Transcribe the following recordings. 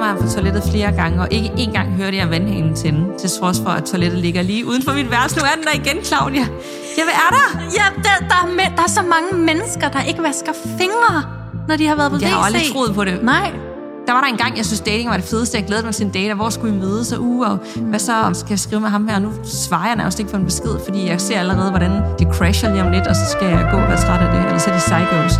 han fra toilettet flere gange, og ikke engang hørte jeg vandhanen tænde, til trods for, at toilettet ligger lige uden for mit værelse. Nu er den der igen, Claudia. Ja, hvad er der? Ja, der er så mange mennesker, der ikke vasker fingre, når de har været på WC. Jeg har aldrig troet på det. Nej. Der var der engang, jeg synes, dating var det fedeste. Jeg glædede mig til en date, og hvor skulle vi mødes, og hvad så, skal jeg skrive med ham her? Og nu svarer jeg nærmest ikke for en besked, fordi jeg ser allerede, hvordan de crasher lige om lidt, og så skal jeg gå og være træt af det, ellers er de psychos.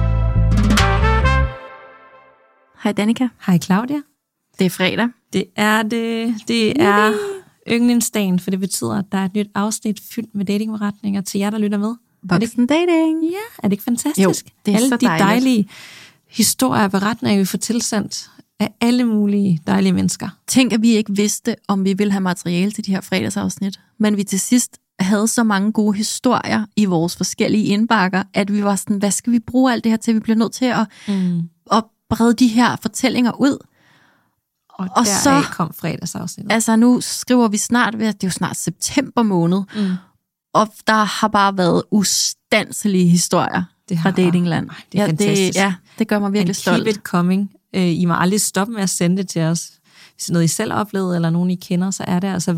Hej Danika. Hej Claudia. Det er fredag. Det er det. Det er yndlingsdagen, for det betyder, at der er et nyt afsnit fyldt med datingberetninger til jer, der lytter med. Voksen dating. Ja, er det ikke fantastisk? Jo, det er alle så de dejlige historier og beretninger, vi får tilsendt af alle mulige dejlige mennesker. Tænk, at vi ikke vidste, om vi ville have materiale til de her fredagsafsnit. Men vi til sidst havde så mange gode historier i vores forskellige indbakker, at vi var sådan, hvad skal vi bruge alt det her til? Vi bliver nødt til at brede de her fortællinger ud. Og så kom fredagsafsnittet. Altså nu skriver vi snart, det er jo snart september måned, og der har bare været ustandslige historier fra datingland. Det er fantastisk. Det gør mig virkelig stolt. Keep it coming. I må aldrig stoppe med at sende det til os. Hvis det er noget, I selv oplevede, eller nogen, I kender, så er det altså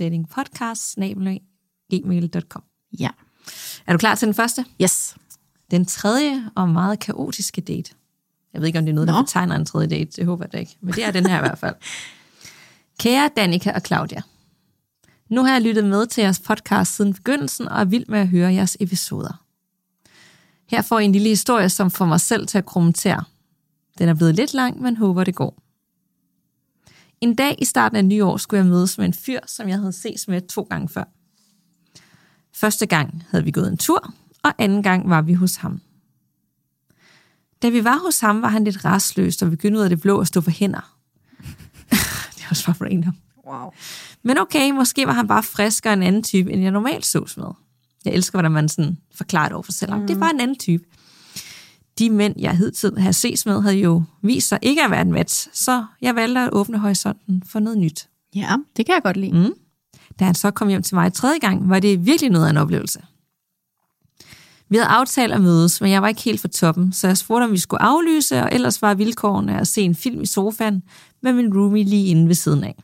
voksendatingpodcast@gmail.com. Ja. Er du klar til den første? Yes. Den tredje og meget kaotiske date. Jeg ved ikke, om det er noget, der betegner en tredje date. Det håber jeg ikke. Men det er den her i hvert fald. Kære Danika og Claudia. Nu har jeg lyttet med til jeres podcast siden begyndelsen, og er vild med at høre jeres episoder. Her får I en lille historie, som får mig selv til at kommentere. Den er blevet lidt lang, men håber det går. En dag i starten af nyår skulle jeg mødes med en fyr, som jeg havde ses med 2 gange før. Første gang havde vi gået en tur, og anden gang var vi hos ham. Da vi var hos ham, var han lidt rastløs, og begyndte ud af det blå at stå på hænder. Det var så random. Wow. Men okay, måske var han bare friskere en anden type, end jeg normalt sås med. Jeg elsker, hvordan man sådan forklarer det over for selv. Det var en anden type. De mænd, jeg hidtil havde ses med, havde jo vist sig ikke at være en match, så jeg valgte at åbne horisonten for noget nyt. Ja, det kan jeg godt lide. Da han så kom hjem til mig 3. gang, var det virkelig noget af en oplevelse. Vi havde aftalt at mødes, men jeg var ikke helt for toppen, så jeg spurgte, om vi skulle aflyse, og ellers var vilkårene at se en film i sofaen med min roomie lige inde ved siden af.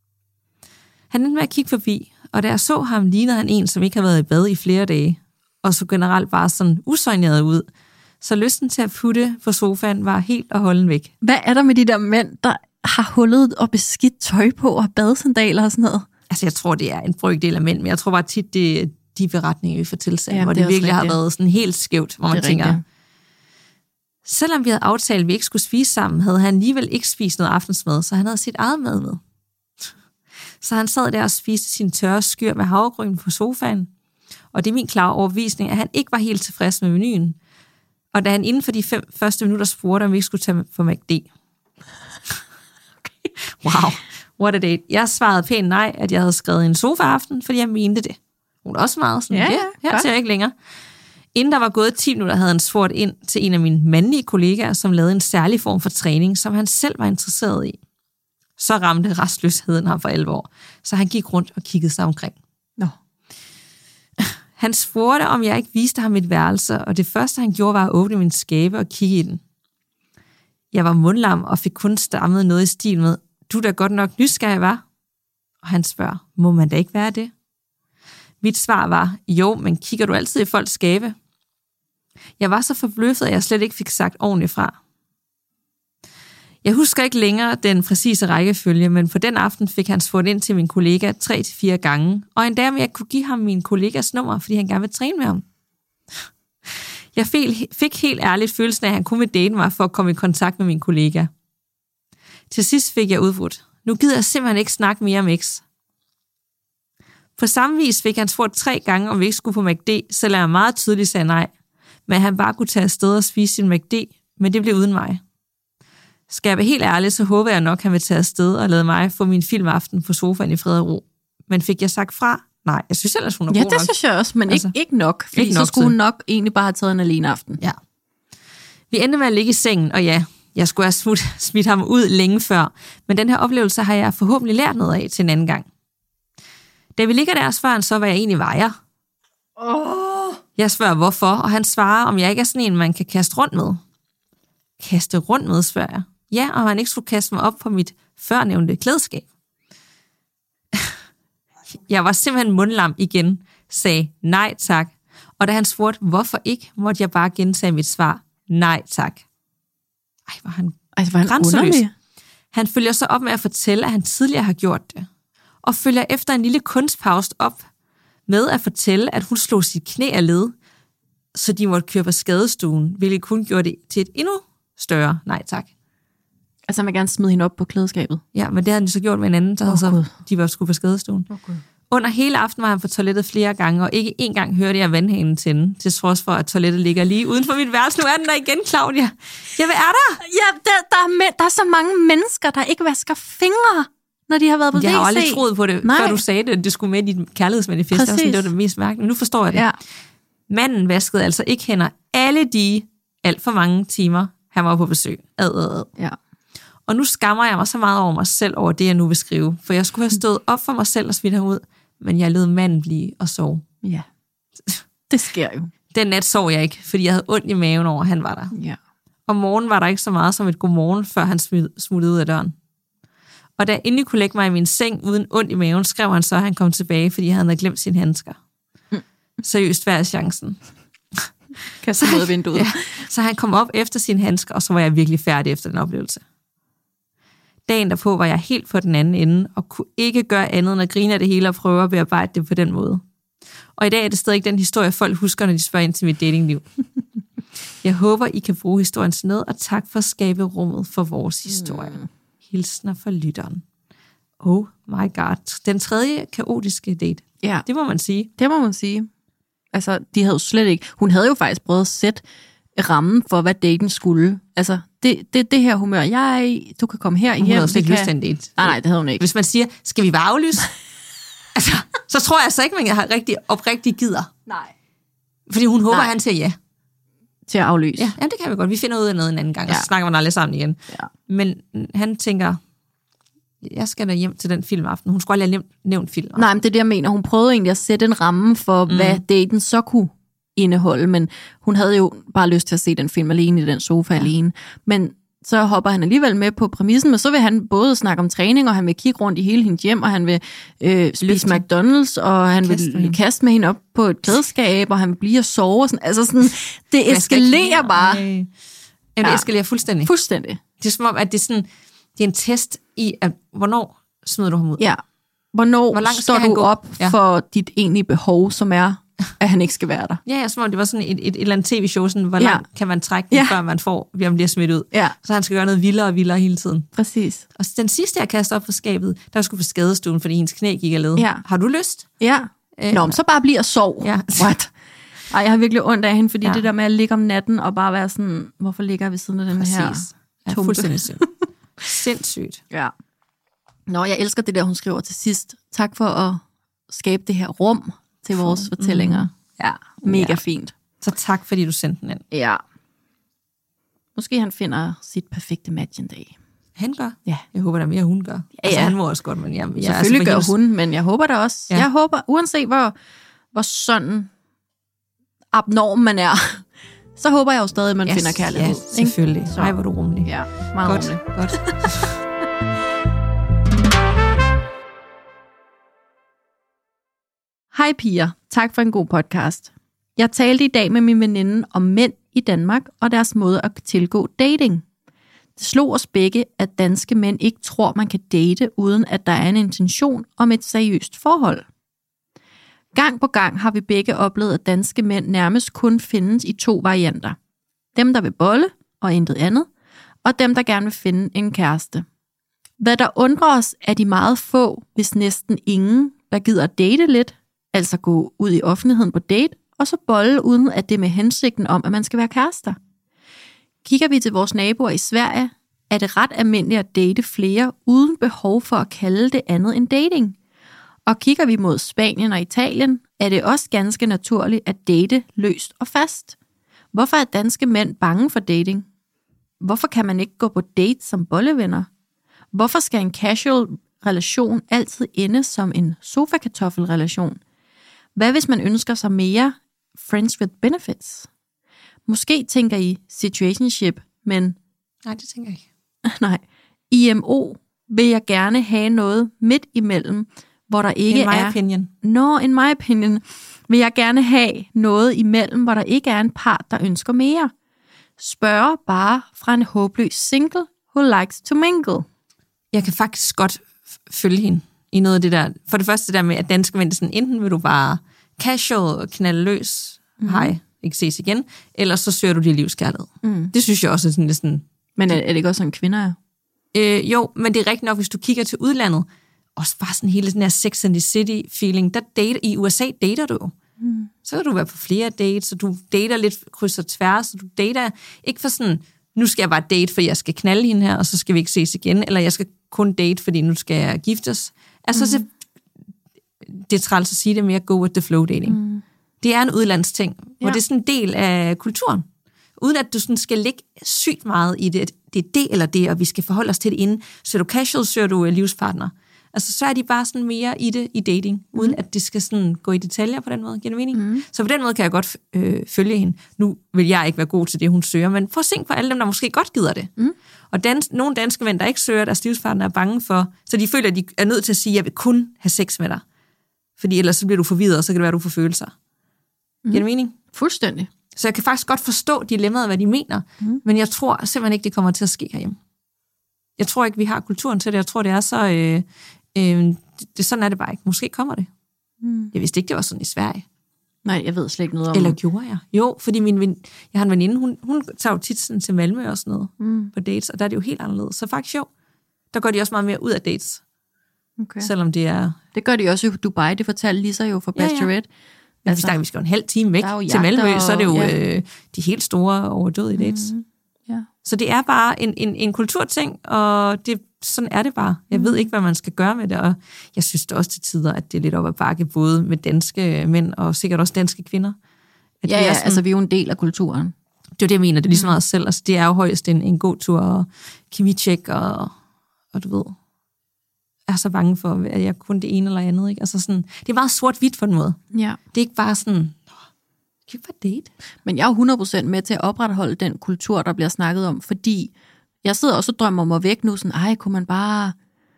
Han endte med at kigge forbi, og da jeg så ham, lignede han en, som ikke havde været i bad i flere dage, og så generelt bare sådan usøgneret ud. Så lysten til at putte på sofaen var helt og holden væk. Hvad er der med de der mænd, der har hullet og beskidt tøj på og badesandaler og sådan noget? Altså, jeg tror, det er en brøkdel af mænd, men jeg tror bare tit, det er de beretninger, vi får tilsendt, hvor det virkelig har været sådan helt skævt, hvor man tænker... Selvom vi havde aftalt, at vi ikke skulle spise sammen, havde han alligevel ikke spist noget aftensmad, så han havde sit eget mad med. Så han sad der og spiste sin tørre skyr med havregryn på sofaen, og det er min klare overbevisning, at han ikke var helt tilfreds med menuen. Og da han inden for de 5 første minutter spurgte, om vi ikke skulle tage på McD. Okay. Wow, what a date. Jeg svarede pænt nej, at jeg havde skrevet en sofaaften, fordi jeg mente det. Hun er også meget sådan, her til jeg ikke længere. Inden der var gået 10 minutter, havde han spurgt ind til en af mine mandlige kollegaer, som lavede en særlig form for træning, som han selv var interesseret i. Så ramte rastløsheden ham for alvor, så han gik rundt og kiggede sig omkring. Han spurgte, om jeg ikke viste ham et værelse, og det første, han gjorde, var at åbne min skabe og kigge i den. Jeg var mundlam og fik kun stammet noget i stil med, du er da godt nok nysgerrig, var? Og han spørger, må man da ikke være det? Mit svar var, jo, men kigger du altid i folks skabe? Jeg var så forbløffet, at jeg slet ikke fik sagt ordentligt fra. Jeg husker ikke længere den præcise rækkefølge, men på den aften fik han spurgt ind til min kollega 3-4 gange, og endda om jeg kunne give ham min kollegas nummer, fordi han gerne ville træne med ham. Jeg fik helt ærligt følelsen af, at han kunne date mig for at komme i kontakt med min kollega. Til sidst fik jeg udbrudt. Nu gider jeg simpelthen ikke snakke mere om X. På samme vis fik han spurgt 3 gange, om vi ikke skulle på McD, selvom jeg meget tydeligt sagde nej, men han bare kunne tage afsted og spise sin McD, men det blev uden mig. Skal jeg være helt ærlig, så håber jeg nok, han vil tage afsted og lade mig få min filmaften på sofaen i fred og ro. Men fik jeg sagt fra? Nej, jeg synes ellers, hun er god nok. Ja, det synes jeg også, men altså, ikke nok, fordi ikke så skulle hun nok egentlig bare have taget en alene aften. Ja. Vi endte med at ligge i sengen, og ja, jeg skulle have smidt ham ud længe før, men den her oplevelse har jeg forhåbentlig lært noget af til en anden gang. Da vi ligger der, spørger han så, hvad jeg egentlig vejer. Jeg spørger, hvorfor, og han svarer, om jeg ikke er sådan en, man kan kaste rundt med. Kaste rundt med, spørger jeg. Ja, og han ikke skulle kaste mig op på mit førnævnte klædeskab. Jeg var simpelthen mundlam igen, sagde nej tak. Og da han spurgte, hvorfor ikke, måtte jeg bare gentage mit svar, nej tak. Ej, var han grænseløs. Han følger så op med at fortælle, at han tidligere har gjort det. Og følger efter en lille kunstpause op med at fortælle, at hun slog sit knæ af led, så de måtte køre på skadestuen, hvilket kun gjorde det til et endnu større nej tak. Altså han vil gerne smide hende op på klædeskabet? Ja, men det havde han så gjort med en anden, så de var skulle på skadestuen. Under hele aftenen var han på toilettet flere gange, og ikke én gang hørte jeg vandhanen tænde, til trods for, at toilettet ligger lige uden for mit værelse. Nu er den der igen, Claudia. Ja, hvad er der? Ja, der er så mange mennesker, der ikke vasker fingre, når de har været på WC. Jeg har aldrig troet på det, før du sagde det. Det skulle med i dit kærlighedsmanifest. Det var det mest mærkelige. Nu forstår jeg det. Ja. Manden vaskede altså ikke hænder alle de alt for mange timer, han var på besøg. Ja. Og nu skammer jeg mig så meget over mig selv, over det, jeg nu vil skrive. For jeg skulle have stået op for mig selv og smidt ham ud, men jeg lod manden blive og sove. Ja, det sker jo. Den nat sov jeg ikke, fordi jeg havde ondt i maven over, at han var der. Ja. Om morgenen var der ikke så meget som et godmorgen, før han smuttede ud af døren. Og da jeg endelig kunne lægge mig i min seng uden ondt i maven, skrev han så, at han kom tilbage, fordi han havde glemt sine handsker. Seriøst, hvad er chancen? Kaste ud af vinduet. Ja. Så han kom op efter sine handsker, og så var jeg virkelig færdig efter den oplevelse. Dagen derpå var jeg helt på den anden ende, og kunne ikke gøre andet end at grine af det hele og prøve at bearbejde det på den måde. Og i dag er det stadig den historie, folk husker, når de spørger ind til mit datingliv. Jeg håber, I kan bruge historien til noget, og tak for at skabe rummet for vores historie. Hilsner fra lytteren. Oh my god. Den tredje kaotiske date. Ja. Det må man sige. Det må man sige. Altså, de havde jo slet ikke... Hun havde jo faktisk prøvet at sætte rammen for, hvad daten skulle. Altså, det her humør. Du kan komme her hjem. Hun havde slet ikke lyst til en date. Nej, det havde hun ikke. Hvis man siger, skal vi bare aflyse? Altså, så tror jeg så ikke, man har oprigtig gider. Nej. Fordi hun håber, han siger ja. Til at aflyse. Ja, det kan vi godt. Vi finder ud af noget en anden gang, og så snakker man aldrig sammen igen. Ja. Men han tænker, jeg skal da hjem til den filmaften. Hun skulle aldrig have nævnt film. Nej, men det er det, jeg mener. Hun prøvede egentlig at sætte en ramme for, hvad daten så kunne indeholde, men hun havde jo bare lyst til at se den film alene i den sofa alene. Men så hopper han alligevel med på præmissen, men så vil han både snakke om træning, og han vil kigge rundt i hele hendes hjem, og han vil spise McDonald's, og han vil kaste med hende op på et klædeskab, og han vil blive og sove. Og sådan. Altså sådan, det eskalerer bare. Det eskalerer fuldstændig. Fuldstændig. Det er som om, at det er en test i, at hvornår smider du ham ud? Ja. Hvor langt står du op for dit egentlige behov, som er, at han ikke skal være der? Ja, som om det var sådan et eller andet tv-show, sådan, hvor langt kan man trække den, før man bliver smidt ud. Ja. Så han skal gøre noget vildere og vildere hele tiden. Præcis. Og den sidste, jeg kastede op for skabet, der skulle på skadestuen, fordi hendes knæ gik af led. Ja. Har du lyst? Ja. Nå, så bare bliv og sov. Ja. What? Ej, jeg har virkelig ondt af hende, fordi det der med at ligge om natten og bare være sådan, hvorfor ligger jeg ved siden af den her tumpe? Fuldstændig sindssygt. Ja. Nå, jeg elsker det der, hun skriver til sidst. Tak for at skabe det her rum til vores fortællinger. Ja, mega fint. Så tak, fordi du sendte den ind. Ja. Måske han finder sit perfekte match en dag. Han gør? Ja. Jeg håber, der mere hun gør. Ja, altså, han må også godt, men jeg selvfølgelig gør hun, men jeg håber da også. Ja. Jeg håber, uanset hvor sådan abnorm man er, så håber jeg jo stadig, at man finder kærlighed. Ja, selvfølgelig. Ej, hvor du rummelig. Ja, meget rummelig. Godt. Hej piger, tak for en god podcast. Jeg talte i dag med min veninde om mænd i Danmark og deres måde at tilgå dating. Det slog os begge, at danske mænd ikke tror, man kan date, uden at der er en intention om et seriøst forhold. Gang på gang har vi begge oplevet, at danske mænd nærmest kun findes i 2 varianter. Dem, der vil bolle og intet andet, og dem, der gerne vil finde en kæreste. Hvad der undrer os, er de meget få, hvis næsten ingen, der gider at date lidt, altså gå ud i offentligheden på date, og så bolle, uden at det er med hensigten om, at man skal være kærester. Kigger vi til vores naboer i Sverige, er det ret almindeligt at date flere, uden behov for at kalde det andet end dating. Og kigger vi mod Spanien og Italien, er det også ganske naturligt at date løst og fast. Hvorfor er danske mænd bange for dating? Hvorfor kan man ikke gå på date som bollevenner? Hvorfor skal en casual relation altid ende som en sofakartoffelrelation? Hvad hvis man ønsker sig mere friends with benefits? Måske tænker I situationship, men... Nej, det tænker jeg ikke. Nej. IMO vil jeg gerne have noget midt imellem, hvor der ikke in my opinion. In my opinion vil jeg gerne have noget imellem, hvor der ikke er en part, der ønsker mere. Spørg bare fra en håbløs single, who likes to mingle. Jeg kan faktisk godt følge hende i noget af det der. For det første det der med, at danske mænd sådan, enten vil du bare casual og knalde løs, hej, ikke ses igen, eller så søger du dit livskærlighed. Det synes jeg også er sådan lidt sådan... Men er det ikke også sådan, kvinder er? Jo, men det er rigtigt nok, hvis du kigger til udlandet, også bare sådan hele den her Sex and the City feeling, der dater, i USA dater du. Så kan du være på flere dates, så du dater lidt kryds og tværs, så du dater ikke for sådan, nu skal jeg bare date, fordi jeg skal knalde hende her, og så skal vi ikke ses igen, eller jeg skal kun date, fordi nu skal jeg giftes. Altså, så, det er træls at sige det mere, go with the flow dating. Det er en udlandsting, hvor det er sådan en del af kulturen. Uden at du sådan skal ligge sygt meget i det. Det er det eller det, og vi skal forholde os til det inden. Så er du casual, så er du livspartner. Altså, så er de bare sådan mere i det i dating, uden at det skal sådan gå i detaljer på den måde. Giver det mening? Så på den måde kan jeg godt følge hende. Nu vil jeg ikke være god til det, hun søger, men prøv at tænke på alle dem, der måske godt gider det. Og nogle danske mænd, der ikke søger, deres livspartner er bange for, så de føler, at de er nødt til at sige, at jeg vil kun have sex med dig. Fordi ellers så bliver du forvirret, og så kan det være, at du får følelser. Giver det mening? Fuldstændig. Så jeg kan faktisk godt forstå dilemmaet, hvad de mener, men jeg tror simpelthen ikke, det kommer til at ske herhjemme. Jeg tror ikke, vi har kulturen til det. Jeg tror, det er så... sådan er det bare ikke. Måske kommer det. Jeg vidste ikke, det var sådan i Sverige. Nej, jeg ved slet ikke noget om... Eller gjorde jeg? Jo, fordi jeg har en veninde, hun tager jo tit sådan til Malmø og sådan noget på dates, og der er det jo helt anderledes. Så faktisk jo, der går de også meget mere ud af dates. Okay. Selvom det er... Det gør de også i Dubai, det fortalte Lisa jo fra Bachelorette. Ja. Altså, vi skal jo en halv time væk til Malmø, så er det jo de helt store overdødige dates. Ja. Så det er bare en kulturting, og sådan er det bare. Jeg ved ikke, hvad man skal gøre med det, og jeg synes det også til tider, at det er lidt op ad bakke, både med danske mænd og sikkert også danske kvinder. At ja, sådan, altså vi er jo en del af kulturen. Det er jo det, jeg mener. Det er ligesom meget selv. Altså, det er jo højst en god tur, og kemi-check, og du ved, jeg er så bange for, at jeg kun det ene eller andet. Ikke? Altså sådan, det er meget sort-hvidt på en måde. Ja. Det er ikke bare sådan... Kan ikke bare date? Men jeg er 100% med til at opretholde den kultur, der bliver snakket om, fordi jeg sidder også og drømmer mig væk nu, sådan, kunne man bare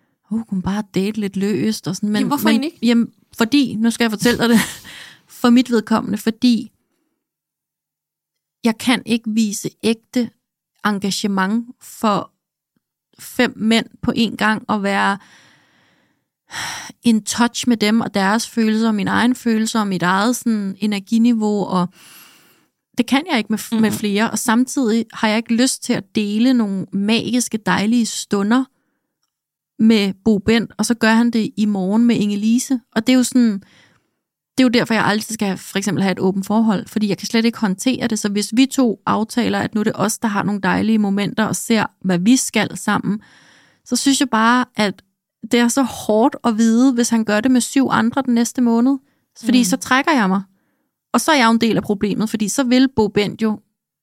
date lidt løst, og sådan. Men, hvorfor egentlig ikke? Jamen, fordi, nu skal jeg fortælle dig det, for mit vedkommende, fordi jeg kan ikke vise ægte engagement for 5 mænd på én gang, og være in touch med dem og deres følelser, og mine egne følelser, og mit eget sådan, energiniveau, og det kan jeg ikke med flere, og samtidig har jeg ikke lyst til at dele nogle magiske, dejlige stunder med Bo Bent, og så gør han det i morgen med Inge-Lise, og det er jo sådan, det er jo derfor, jeg altid skal for eksempel have et åbent forhold, fordi jeg kan slet ikke håndtere det, så hvis vi 2 aftaler, at nu er det os, der har nogle dejlige momenter, og ser, hvad vi skal sammen, så synes jeg bare, at det er så hårdt at vide, hvis han gør det med 7 andre den næste måned. Fordi så trækker jeg mig. Og så er jeg jo en del af problemet, fordi så vil Bo Bent jo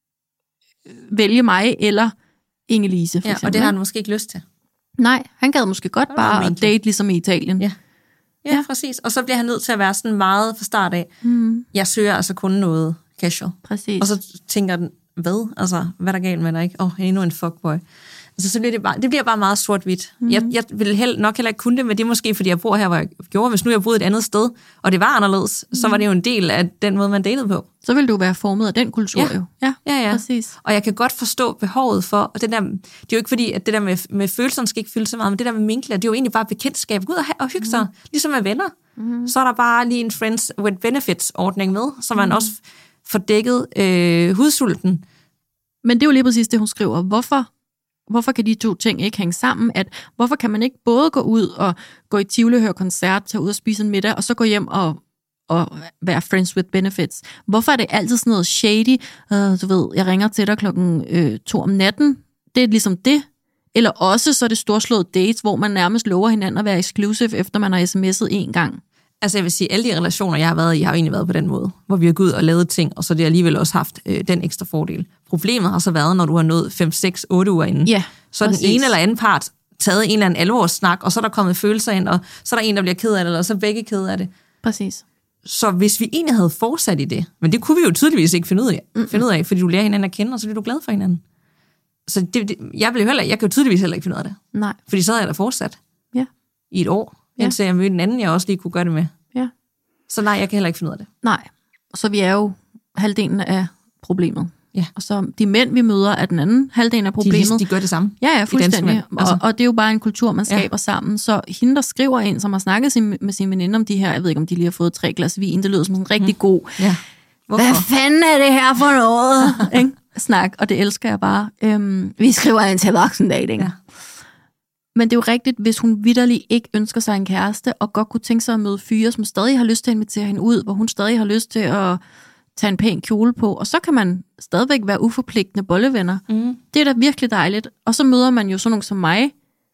vælge mig eller Inge-Lise, for eksempel. Og det har han måske ikke lyst til. Nej, han gad måske godt bare at date ligesom i Italien. Ja, præcis. Og så bliver han nødt til at være sådan meget fra start af. Jeg søger altså kun noget casual. Præcis. Og så tænker den, hvad? Altså, hvad er der galt med dig, ikke? Endnu en fuckboy. Altså, så bliver det bliver bare meget sort-hvidt. Jeg vil nok heller ikke kunne det, men det er måske, fordi jeg bor her, hvor jeg gjorde. Hvis nu jeg boede et andet sted, og det var anderledes, så var det jo en del af den måde, man datede på. Så vil du være formet af den kultur jo. Ja. Præcis. Og jeg kan godt forstå behovet for, og det er jo ikke fordi, at det der med følelserne skal ikke fylde så meget, men det der med minkler, det er jo egentlig bare bekendtskab. Gå ud og hygge sig, ligesom med venner. Så er der bare lige en friends with benefits-ordning med, så man også får dækket hudsulten. Men det er jo lige præcis det, hun skriver. Hvorfor kan de 2 ting ikke hænge sammen? Hvorfor kan man ikke både gå ud og gå i Tivoli og høre koncert, tage ud og spise en middag, og så gå hjem og være friends with benefits? Hvorfor er det altid sådan noget shady? Du ved, jeg ringer til dig 2 om natten. Det er ligesom det. Eller også så er det storslåede dates, hvor man nærmest lover hinanden at være exclusive, efter man har sms'et 1 gang. Altså jeg vil sige, alle de relationer, jeg har været i, har jo egentlig været på den måde, hvor vi har gået ud og lavet ting, og så har det alligevel også haft den ekstra fordel. Problemet har så været, når du har nået 5, 6, 8 uger inden. Ja, så er den ene eller anden part taget en eller anden alvorssnak, og så er der kommet følelser ind, og så er der en, der bliver ked af det, eller så er begge ked af det. Præcis. Så hvis vi egentlig havde fortsat i det, men det kunne vi jo tydeligvis ikke finde ud af, fordi du lærer hinanden at kende, og så bliver du glad for hinanden. Så jeg kan jo tydeligvis heller ikke finde ud af det. Nej. Fordi så havde jeg da fortsat i et år, indtil jeg mødte en anden, jeg også lige kunne gøre det med. Ja. Så nej, jeg kan heller ikke finde ud af det. Nej. Så vi er jo halvdelen af problemet. Ja. Og så de mænd, vi møder, er den anden halvdelen af problemet. De gør det samme. Ja, fuldstændig. Altså. Og det er jo bare en kultur, man skaber sammen. Så hende, der skriver ind, som har snakket med sin veninde om de her, jeg ved ikke, om de lige har fået 3 glas vin, det lyder som en rigtig god. Ja. Hvad fanden er det her for noget? Snak, og det elsker jeg bare. Vi skriver ind til voksendating. Ja. Men det er jo rigtigt, hvis hun vitterligt ikke ønsker sig en kæreste, og godt kunne tænke sig at møde fyre, som stadig har lyst til at invitere hende ud, hvor hun stadig har lyst til at tage en pæn kjole på, og så kan man stadigvæk være uforpligtende bollevenner. Det er da virkelig dejligt. Og så møder man jo sådan nogen som mig,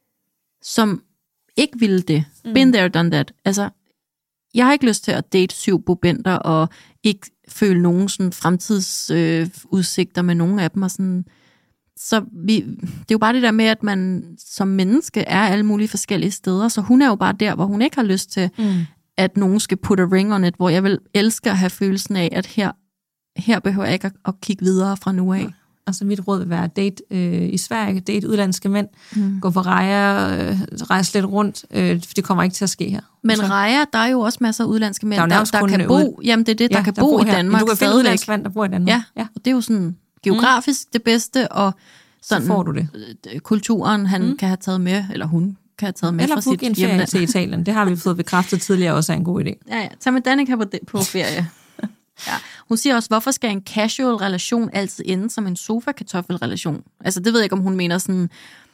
som ikke ville det. Been there, done that. Altså, jeg har ikke lyst til at date 7 bobenter, og ikke føle nogen sådan fremtidsudsigter med nogen af dem, og sådan. Så det er jo bare det der med, at man som menneske er alle mulige forskellige steder, så hun er jo bare der, hvor hun ikke har lyst til, at nogen skal put a ring on it, hvor jeg vil elske at have følelsen af, at her behøver jeg ikke at kigge videre fra nu af. Altså mit råd vil være at date i Sverige, date udlandske mænd, gå på rejse lidt rundt, for det kommer ikke til at ske her. Men Rejer, der er jo også masser af udlandske mænd, der kan bo, jamen det er det, der kan bo i Danmark. Du kan finde udlandske mænd, der bor i Danmark. Ja, og det er jo sådan geografisk det bedste, og sådan, så får du det. Kulturen, han kan have taget med, eller hun kan have taget med fra sit hjemland. Eller en ferie til Italien. Det har vi fået bekræftet tidligere også er en god idé. Ja, tag med Danica på ferie. Ja. Hun siger også, hvorfor skal en casual relation altid ende som en sofa-kartoffelrelation? Altså, det ved jeg ikke, om hun mener sådan.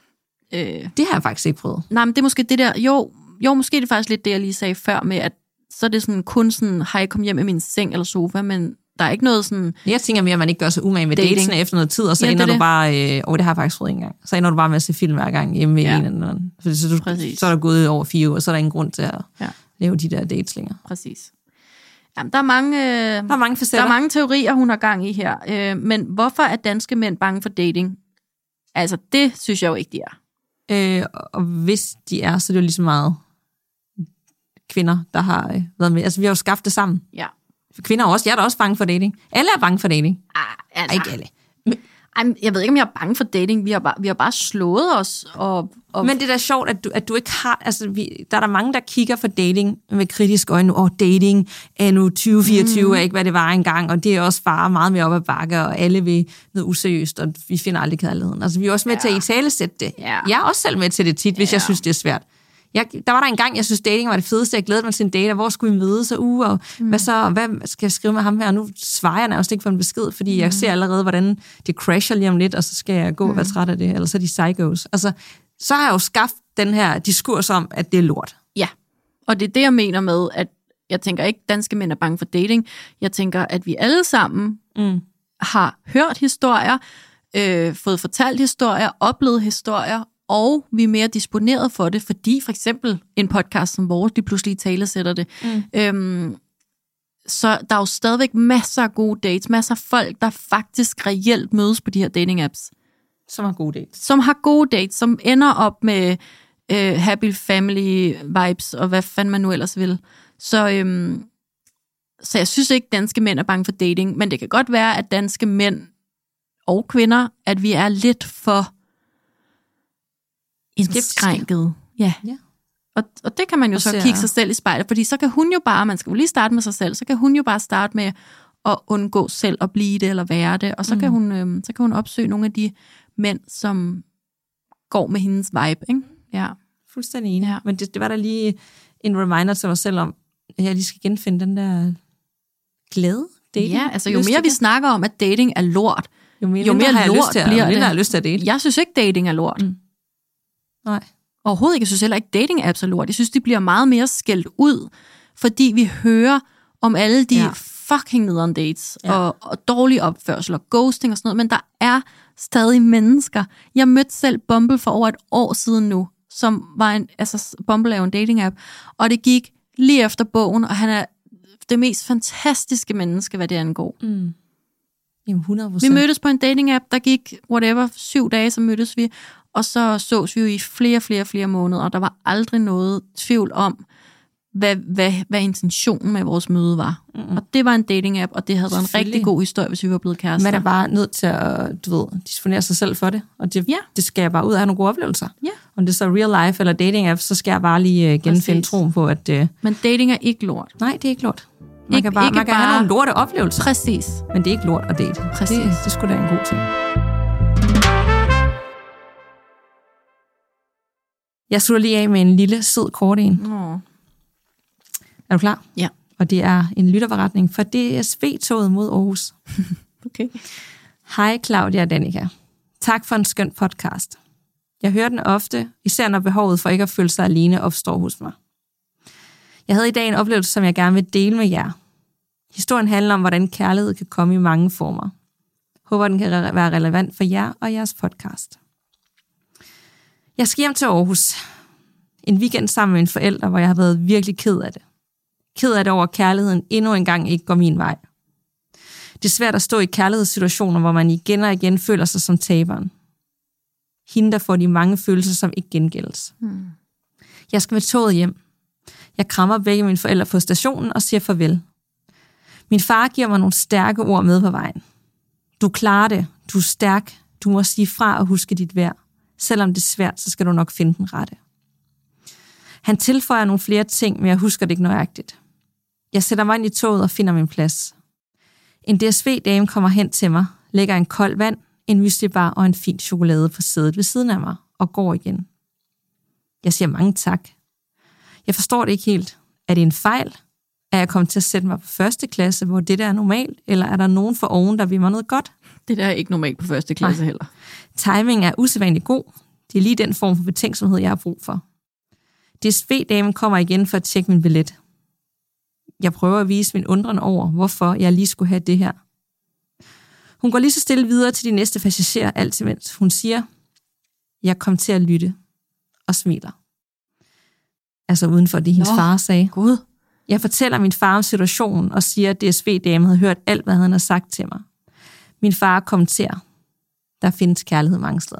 Det har jeg faktisk ikke prøvet. Nej, men det er måske det der. Jo, måske er det faktisk lidt det, jeg lige sagde før med, at så er det sådan kun sådan, har jeg kommet hjem i min seng eller sofa, men der er ikke noget sådan. Jeg tænker mere, at man ikke gør sig umage med datesene efter noget tid, og så ender du bare, det har jeg faktisk prøvet en gang. Så ender du bare med at se film hver gang hjemme i en eller anden. Så er der gået over 4 uger, så er der ingen grund til at lave de der dates længere. Præcis. Jamen, der er mange teorier, hun har gang i her. Men hvorfor er danske mænd bange for dating? Altså, det synes jeg jo ikke, de er. Og hvis de er, så er det jo lige så meget kvinder, der har været med. Altså, vi har jo skaffet det sammen. Ja. Kvinder også. Jeg er da også bange for dating. Alle er bange for dating. Altså. Ikke alle. Jeg ved ikke, om jeg er bange for dating. Vi har bare slået os. Men det er da sjovt, at du ikke har. Altså, der er der mange, der kigger for dating med kritisk øjne. Dating er nu 2024, er ikke, hvad det var engang. Og det er også bare meget mere op ad bakke, og alle vil noget useriøst, og vi finder aldrig kærligheden. Altså, vi er også med til at italesætte det. Ja. Jeg er også selv med til det tit, hvis jeg synes, det er svært. Der var der en gang, jeg synes, dating var det fedeste. Jeg glædede mig til en date, og hvor skulle vi mødes, og hvad så, hvad skal jeg skrive med ham her? Og nu svarer jeg nærmest ikke for en besked, fordi jeg ser allerede, hvordan det crasher lige om lidt, og så skal jeg gå og være træt af det, eller så er de psychos. Altså, så har jeg jo skaffet den her diskurs om, at det er lort. Ja, og det er det, jeg mener med, at jeg tænker ikke, danske mænd er bange for dating. Jeg tænker, at vi alle sammen har hørt historier, fået fortalt historier, oplevet historier, og vi er mere disponeret for det, fordi for eksempel en podcast som vores, de pludselig talesætter det. Så der er jo stadigvæk masser af gode dates, masser af folk, der faktisk reelt mødes på de her dating-apps. Som har gode dates. Som har gode dates, som ender op med happy family vibes, og hvad fanden man nu ellers vil. Så jeg synes ikke, danske mænd er bange for dating, men det kan godt være, at danske mænd og kvinder, at vi er lidt for indskrænket. Ja. Og det kan man jo så kigge sig selv i spejlet, fordi så kan hun jo bare, man skal jo lige starte med sig selv, så kan hun jo bare starte med at undgå selv at blive det eller være det, og så kan hun opsøge nogle af de mænd, som går med hendes vibe, ikke? Ja. Fuldstændig enig. Ja. Men det var da lige en reminder til mig selv om, at jeg lige skal genfinde den der glæde dating. Ja, altså jo mere vi snakker om, at dating er lort, jo mere lort bliver det. Jeg lyst til at date. Jeg synes ikke, dating er lort. Nej. Overhovedet ikke. Jeg synes heller ikke, dating-apps er lort. Jeg synes, de bliver meget mere skældt ud, fordi vi hører om alle de fucking nederen dates, og dårlig opførsel, og ghosting og sådan noget, men der er stadig mennesker. Jeg mødte selv Bumble for over et år siden nu, som var Bumble er jo en dating-app, og det gik lige efter bogen, og han er det mest fantastiske menneske, hvad det angår. Jamen 100%. Vi mødtes på en dating-app, der gik 7 dage, så mødtes vi, og så sås vi jo i flere måneder, og der var aldrig noget tvivl om, hvad intentionen med vores møde var. Og det var en dating-app, og det havde været en rigtig god historie, hvis vi var blevet kærester. Man er bare nødt til at, disponere sig selv for det, og det skal jeg bare ud af have nogle gode oplevelser. Ja. Om det er så real life eller dating-app, så skal jeg bare lige genfinde troen på, at... Men dating er ikke lort. Nej, det er ikke lort. Man kan have nogle lorte oplevelser. Præcis. Men det er ikke lort at date. Præcis. Det skulle da en god ting. Jeg slutter lige af med en lille, sød kort en. Er du klar? Ja. Og det er en lytterberetning fra DSB-toget mod Aarhus. Okay. Hej Claudia og Danica. Tak for en skøn podcast. Jeg hører den ofte, især når behovet for ikke at føle sig alene opstår hos mig. Jeg havde i dag en oplevelse, som jeg gerne vil dele med jer. Historien handler om, hvordan kærlighed kan komme i mange former. Håber, den kan være relevant for jer og jeres podcast. Jeg skal hjem til Aarhus. En weekend sammen med mine forældre, hvor jeg har været virkelig ked af det. Ked af det over, at kærligheden endnu engang ikke går min vej. Det er svært at stå i kærlighedssituationer, hvor man igen og igen føler sig som taberen. Hende, der får de mange følelser, som ikke gengældes. Jeg skal med toget hjem. Jeg krammer begge mine forældre på stationen og siger farvel. Min far giver mig nogle stærke ord med på vejen. Du klarer det. Du er stærk. Du må sige fra og huske dit værd. Selvom det er svært, så skal du nok finde den rette. Han tilføjer nogle flere ting, men jeg husker det ikke nøjagtigt. Jeg sætter mig ind i toget og finder min plads. En DSB-dame kommer hen til mig, lægger en kold vand, en myslibar og en fin chokolade på sædet ved siden af mig og går igen. Jeg siger mange tak. Jeg forstår det ikke helt. Er det en fejl? Er jeg kommet til at sætte mig på første klasse, hvor det der er normalt, eller er der nogen for oven, der vil mig noget godt? Det der er ikke normalt på første klasse heller. Timing er usædvanligt god. Det er lige den form for betænksomhed, jeg har brug for. DSB-damen kommer igen for at tjekke min billet. Jeg prøver at vise min undren over, hvorfor jeg lige skulle have det her. Hun går lige så stille videre til de næste passagerer, alt imens hun siger, jeg kom til at lytte, og smiler. Altså uden for det, hendes far sagde. God. Jeg fortæller min far om situationen og siger, at DSB-damen havde hørt alt, hvad han havde sagt til mig. Min far kommenterer, der findes kærlighed mange steder.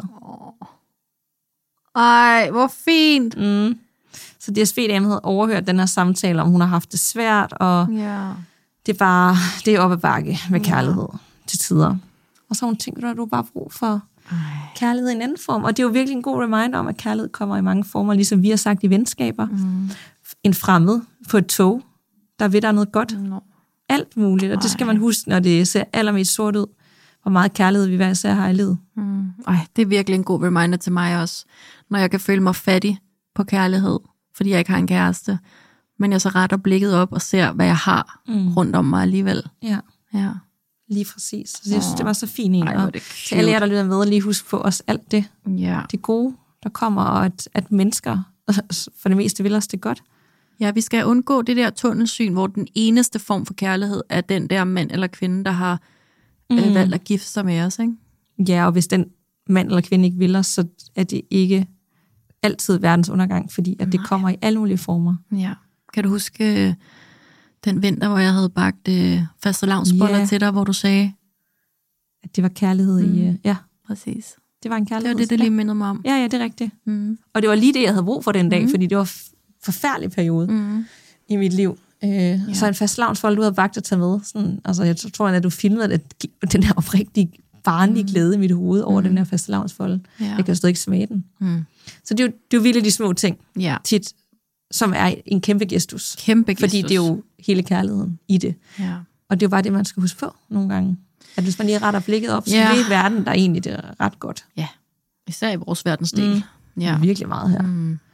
Ej, hvor fint. Så DSB-damen havde overhørt den her samtale, om hun har haft det svært, og det er op ad bakke med kærlighed til tider. Og så har hun tænkt, at du har bare brug for kærlighed i en anden form. Og det er jo virkelig en god reminder om, at kærlighed kommer i mange former, ligesom vi har sagt i venskaber. En fremmed på et tog, der ved der noget godt. Alt muligt, og det skal man huske, når det ser allermest sort ud. Hvor meget kærlighed vi hver især har i livet. Det er virkelig en god reminder til mig også, når jeg kan føle mig fattig på kærlighed, fordi jeg ikke har en kæreste, men jeg så retter blikket op og ser, hvad jeg har rundt om mig alligevel. Ja. Lige præcis. Så jeg synes, det var så fint en. Og til alle jer, der lytter med, lige husk på os alt det. Det gode, der kommer, og at mennesker for det meste vil os det godt. Ja, vi skal undgå det der tunnelsyn, hvor den eneste form for kærlighed er den der mand eller kvinde, der har valgt at gifte sig med os, ikke? Ja, og hvis den mand eller kvinde ikke vil os, så er det ikke altid verdens undergang, fordi at det kommer i alle mulige former. Ja. Kan du huske den vinter, hvor jeg havde bagt fastelavnsboller til dig, hvor du sagde, at det var kærlighed i... Ja, præcis. Det var en kærlighed. Det var det lige mindede mig om. Ja, det er rigtigt. Og det var lige det, jeg havde brug for den dag, fordi det var en forfærdelig periode i mit liv. Så en fastelavnsbolle, du havde bagt at tage med. Sådan, altså, jeg tror, at du filmede den her oprigtige barnlige glæde i mit hoved over den her fastelavnsbolle. Jeg kan jo stadig ikke smage den. Så det er jo virkelig de små ting, tit, som er en kæmpe gestus. Fordi det er jo hele kærligheden i det. Og det er jo bare det, man skal huske på nogle gange. At hvis man lige retter blikket op, så ved verden, der egentlig det er ret godt. Ja, især i vores verdensdel. Det er virkelig meget her.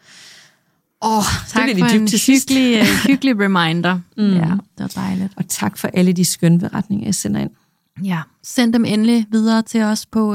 Tak for en hyggelig reminder. Ja, det var dejligt. Og tak for alle de skønne beretninger, jeg sender ind. Ja, send dem endelig videre til os på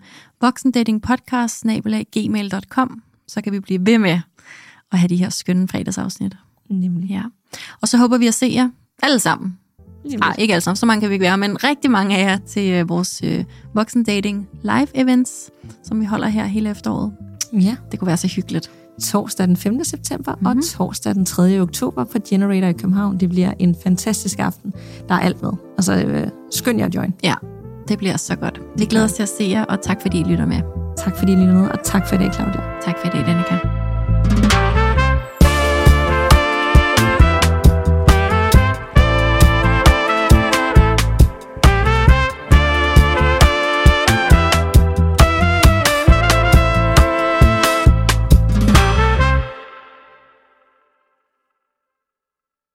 voksendatingpodcast@gmail.com, så kan vi blive ved med at have de her skønne fredagsafsnit. Nemlig. Ja. Og så håber vi at se jer alle sammen. Ikke alle sammen, så mange kan vi ikke være, men rigtig mange af jer til vores voksendating live events, som vi holder her hele efteråret. Ja. Det kunne være så hyggeligt. Torsdag den 5. september og torsdag den 3. oktober på Generator i København. Det bliver en fantastisk aften. Der er alt med. Altså, skynd jer at join. Ja, det bliver så godt. Vi glæder os til at se jer, og tak fordi I lytter med. Tak fordi I lytter med, og tak for i dag, Claudia. Tak for i dag, Danica.